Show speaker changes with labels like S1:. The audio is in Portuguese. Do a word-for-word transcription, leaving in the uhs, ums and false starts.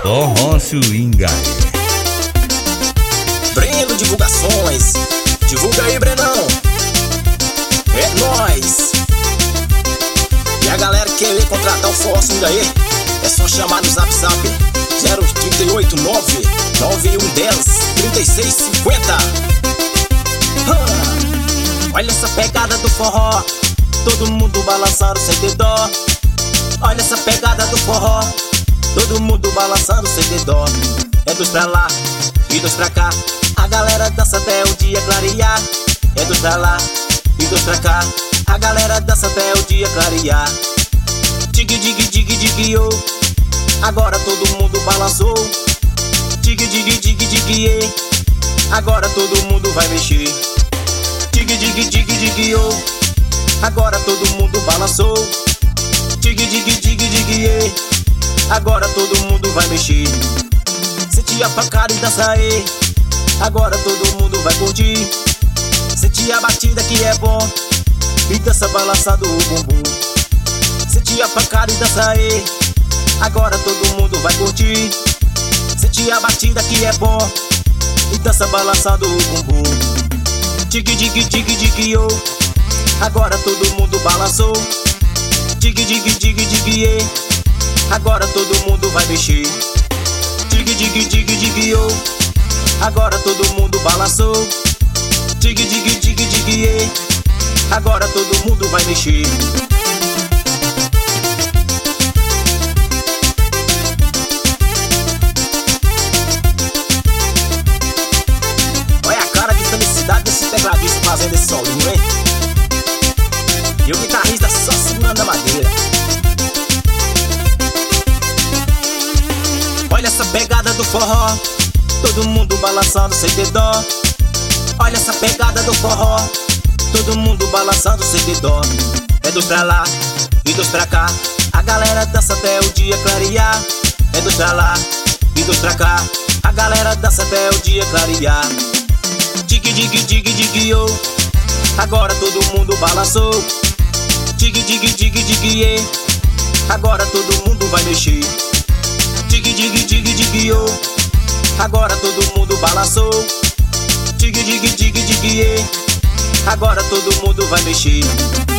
S1: Forró Swinga.
S2: Breno Divulgações, divulga aí, Brenão. É nóis. E a galera que quer contratar o Forró Swinga aí, é só chamar no Zap Zap zero três oito nove nove um um zero três seis cinco zero. Olha essa pegada do forró, todo mundo balançando sem ter dó. Olha essa pegada do forró, todo mundo balançando sem ter dó. É dois pra lá e dois pra cá, a galera dança até o dia clarear. É dois pra lá e dois pra cá, a galera dança até o dia clarear. Dig, dig, dig, dig, yo. Agora todo mundo balançou. Dig, dig, dig, dig, ye. Agora todo mundo vai mexer. Dig, dig, dig, dig, yo. Agora todo mundo balançou. Dig, dig, dig, dig, ye. Agora todo mundo vai mexer. Sente a pancada e dança aí. Agora todo mundo vai curtir. Sente a batida que é bom e dança balançando o bumbum. Sente a pancada e dança aí. Agora todo mundo vai curtir. Sente a batida que é bom e dança balançando o bumbum. Dig, dig, dig, dig, yo. Agora todo mundo balançou. Dig, dig, dig, dig, ye. Agora todo mundo vai mexer. Dig, dig, dig, dig, yo. Agora todo mundo balançou. Dig, dig, dig, dig, ye. Agora todo mundo vai mexer. Olha a cara de felicidade desse tecladista fazendo esse solinho, hein? E o guitarrista só segurando a madeira. Olha essa pegada do forró, todo mundo balançando sem ter dó. Olha essa pegada do forró, todo mundo balançando sem ter dó. É dois pra lá e dois pra cá, a galera dança até o dia clarear. É dois pra lá e dois pra cá, a galera dança até o dia clarear. Dig, dig, dig, dig, yo. Agora todo mundo balançou. Dig, dig, dig, dig, ye. Agora todo mundo vai mexer. Dig, dig, dig, dig, yo. Agora todo mundo balançou. Dig, dig, dig, dig, ye. Agora todo mundo vai mexer.